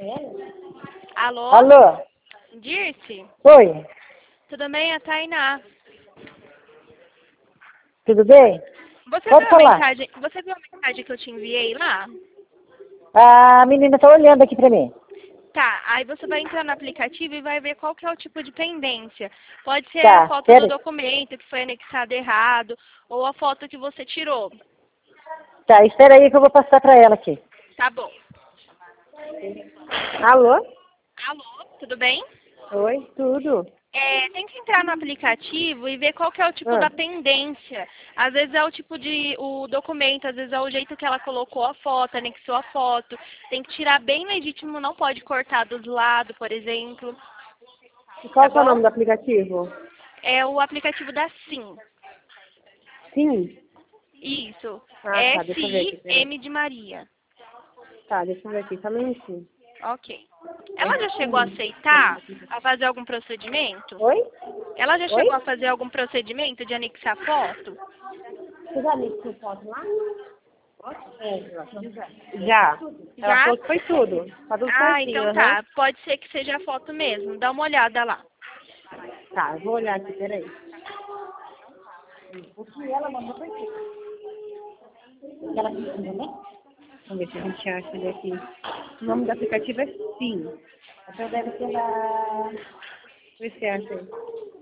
Alô? Alô? Dirce? Oi, Tudo bem? É a Tainá. tudo bem? Você Pode viu falar. você viu a mensagem que eu te enviei lá? A menina tá olhando aqui pra mim. Tá, aí você vai entrar no aplicativo e vai ver qual que é o tipo de pendência. Pode ser a Tá, foto do pera. documento que foi anexado errado, ou a foto que você tirou. Tá, espera aí que eu vou passar pra ela aqui. Tá bom. Alô? Alô, tudo bem? Oi, tudo. Tem que entrar no aplicativo e ver qual que é o tipo Ah, da pendência. Às vezes é o tipo o documento, às vezes é o jeito que ela colocou a foto, anexou a foto. Tem que tirar bem legítimo, não pode cortar dos lados, por exemplo. e Tá qual que é o bom? nome do aplicativo? É o aplicativo da Sim. Sim. Isso. Ah, É tá, deixa eu ver SI, aqui, peraí. M de Maria. Tá, deixa eu ver aqui, só um minutinho. Ok. É Ela já chegou a sim. aceitar a fazer algum procedimento? Oi? Ela já chegou a Oi? fazer algum procedimento de anexar foto? Você já anexou foto lá? Já. Ela Já? falou que foi tudo. Tá tudo Ah, certinho, então aham. tá. Pode ser que seja a foto mesmo. Dá uma olhada lá. Tá, eu vou olhar aqui, peraí. O que ela mandou foi tudo. Ela precisa, né? Vamos ver se a gente acha ele aqui. O nome do aplicativo é Sim. Então deve ser da... Vê se acha aí.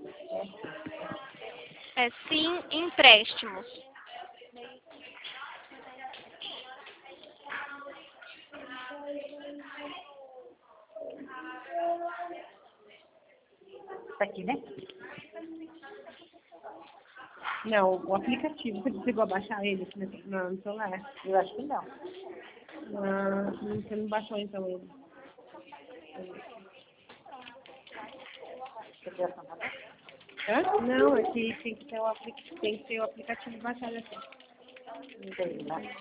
É Sim Empréstimos. Tá aqui, né? Não, o aplicativo. Você chegou a baixar ele aqui no celular? Eu acho que não. Ah, você não baixou então ele. Hã? Não, aqui tem que ter tem que ter o aplicativo baixado aqui. Não tem, né?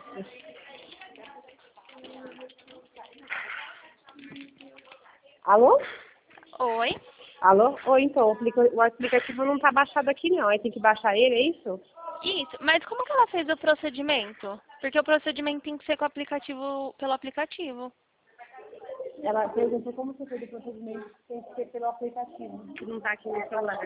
Alô? Oi? Alô? Oi, então, o aplicativo não tá baixado aqui não. Aí tem que baixar ele, é isso? Isso. Mas como que ela fez o procedimento? Porque o procedimento tem que ser com o aplicativo, pelo aplicativo. Ela perguntou como você fez o procedimento, tem que ser pelo aplicativo, que não tá aqui no celular.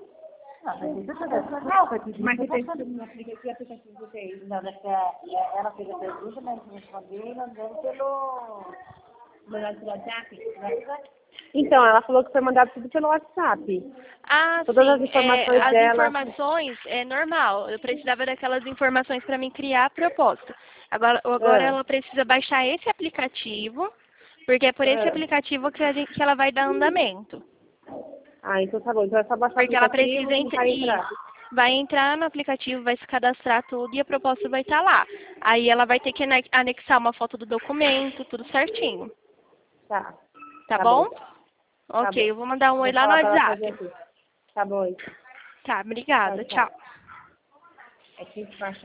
Mas você tem que no aplicativo que fez? Não, ela fez a pergunta, mas respondeu e mandou pelo WhatsApp. Então, ela falou que foi mandado tudo pelo WhatsApp. Ah, Todas as sim. informações As dela. informações é normal. Eu precisava daquelas informações para me criar a proposta. Agora Ah, ela precisa baixar esse aplicativo, porque é por esse ah. aplicativo que ela vai dar andamento. Ah, então tá bom. Então é só baixar o Porque ela aplicativo precisa e tentar entrar. isso. Vai entrar no aplicativo, vai se cadastrar tudo e a proposta vai estar lá. Aí ela vai ter que anexar uma foto do documento, tudo certinho. Tá, Tá tá bom? bom, tá Ok, bom. eu vou mandar um oi Vou lá no falar pra ela fazer WhatsApp. aqui. Tá bom, então. Tá, Tchau, obrigada. tchau. Tchau. É que tem que baixar.